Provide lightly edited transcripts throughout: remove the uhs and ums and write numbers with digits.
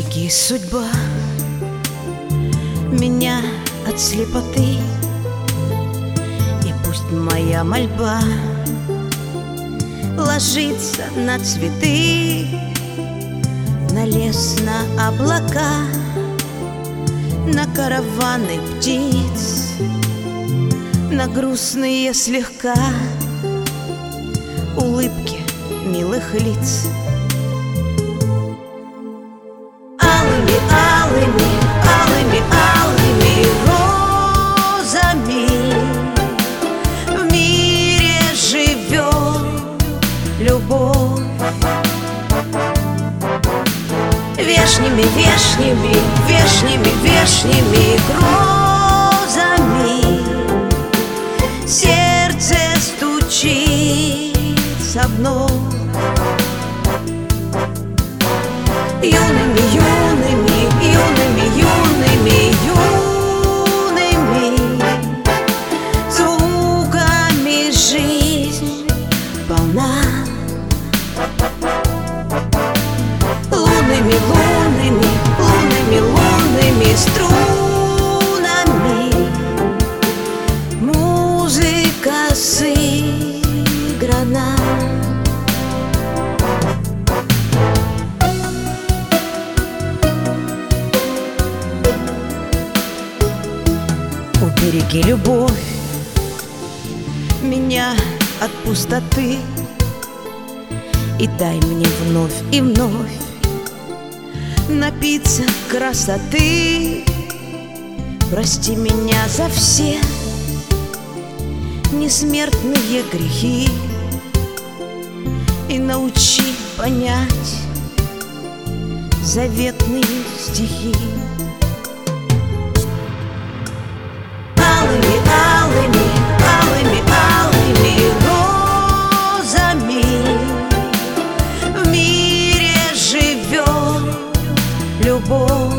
Убереги, судьба, меня от слепоты, и пусть моя мольба ложится на цветы, на лес, на облака, на караваны птиц, на грустные слегка улыбки милых лиц. Алыми, алыми, алыми, алыми розами в мире живет любовь. Вешними, вешними, вешними, вешними грозами сердце стучится вновь. Юными, юными, юными, юными, юными звуками жизнь полна. Лунными, лунными, лунными, лунными струнами музыка сыграна. Убереги, любовь, меня от пустоты, и дай мне вновь и вновь напиться красоты. Прости меня за все несмертные грехи и научи понять заветные стихи. Алыми, алыми, алыми, алыми розами в мире живет любовь.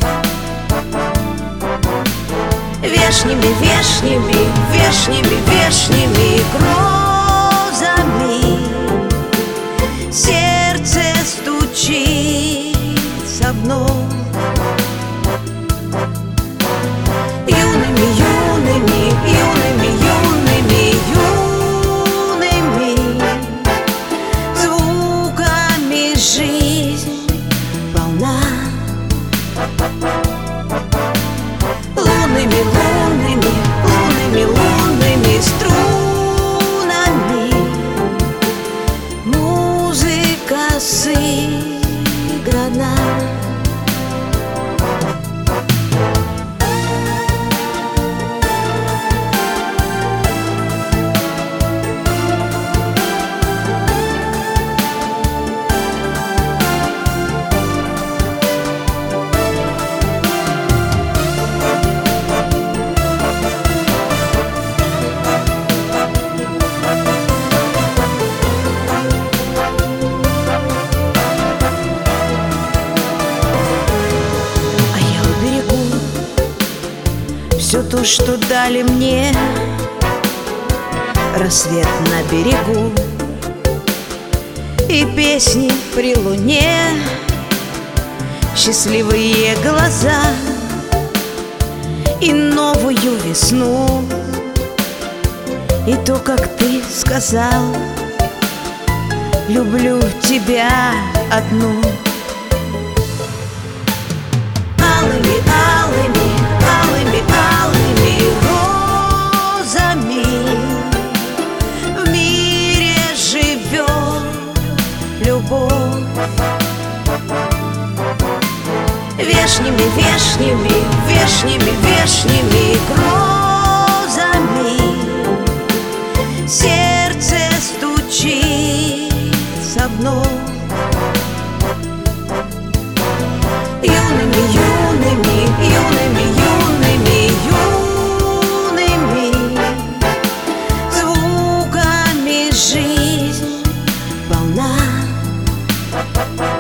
Вешними, вешними, вешними, вешними грозами сердце стучится вновь. Юными, юными, юными, юными, юными звуками жизнь полна. Лунными, лунными, лунными, лунными струнами музыка сыграна. Все то, что дали мне, рассвет на берегу и песни при луне, счастливые глаза и новую весну, и то, как ты сказал: люблю тебя одну. Алыми, алыми, алыми, алыми розами в мире живет любовь. Вешними, вешними, вешними, вешними грозами сердце стучится вновь. Юными, юными, юными, юными, юными звуками жизнь полна.